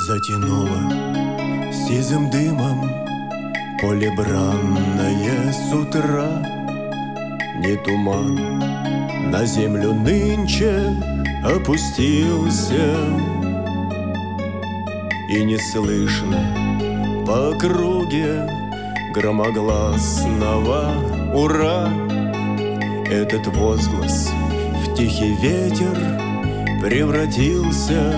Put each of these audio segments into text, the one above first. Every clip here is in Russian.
Затянуло сизым дымом поле бранное с утра. Не туман на землю нынче опустился, и не слышно по округе громогласного «Ура!». Этот возглас в тихий ветер превратился,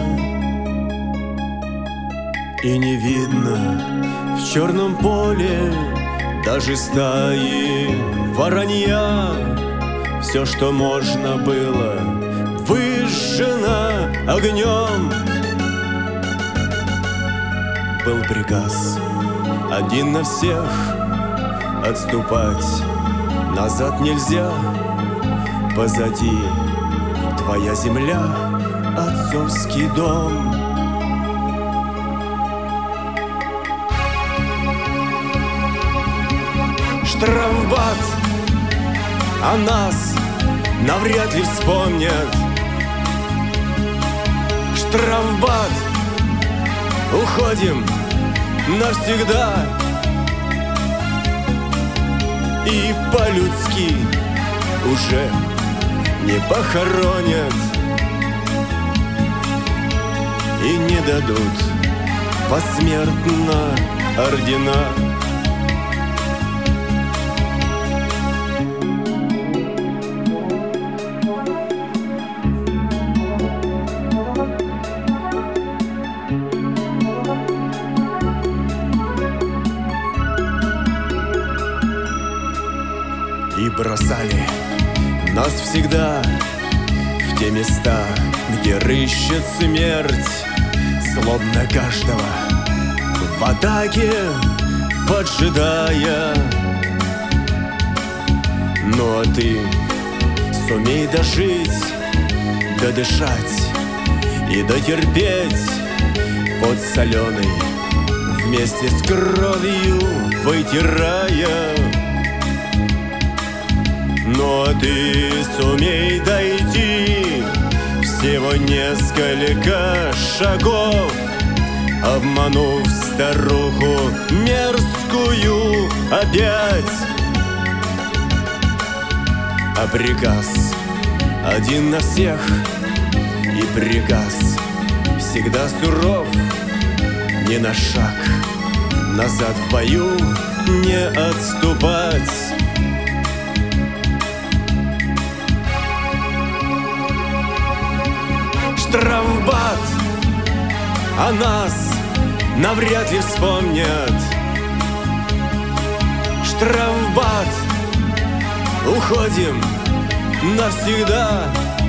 и не видно в черном поле даже стаи воронья. Все, что можно было, выжжено огнем. Был приказ один на всех: отступать назад нельзя. Позади твоя земля, отцовский дом. Штрафбат о нас навряд ли вспомнят. Штрафбат, уходим навсегда. И по-людски уже не похоронят, и не дадут посмертно ордена. И бросали нас всегда в те места, где рыщет смерть, злобно каждого в атаке поджидая. Ну а ты сумей дожить, додышать и дотерпеть под соленой вместе с кровью вытирая. Но ты сумей дойти всего несколько шагов, обманув старуху мерзкую опять. А приказ один на всех, и приказ всегда суров: ни на шаг назад в бою не отступать. Штрафбат о нас навряд ли вспомнят. Штрафбат, уходим навсегда.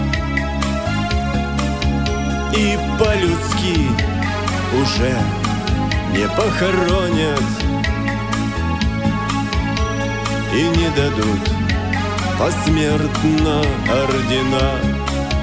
И по-людски уже не похоронят, и не дадут посмертно ордена.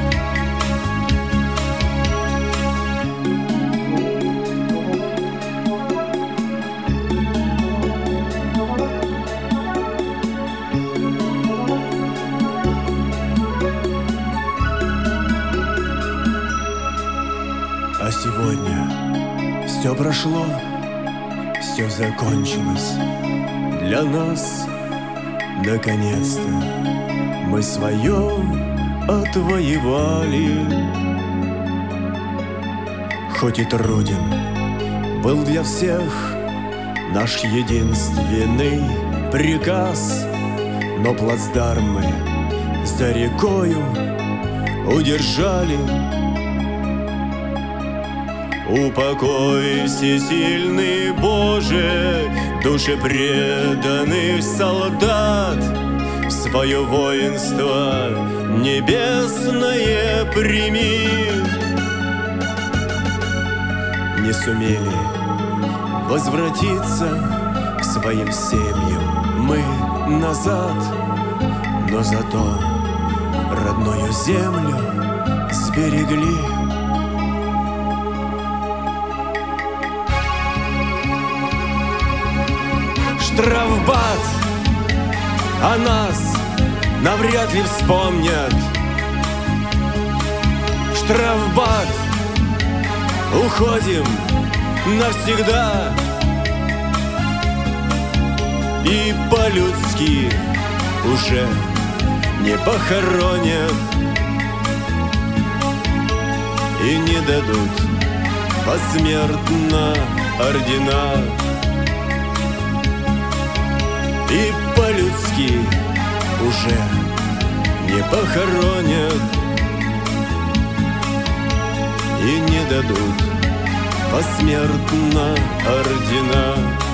А сегодня все прошло, все закончилось для нас. Наконец-то мы свое отвоевали. Хоть и труден был для всех наш единственный приказ, но плацдарм мы за рекою удержали. Упокой всесильный Боже души преданных солдат, в свое воинство небесное прими. Не сумели возвратиться к своим семьям мы назад, но зато родную землю сберегли. Штрафбат о нас навряд ли вспомнят. Штрафбат, уходим навсегда. И по-людски уже не похоронят и не дадут посмертно ордена. И по-людски уже не похоронят и не дадут посмертно ордена.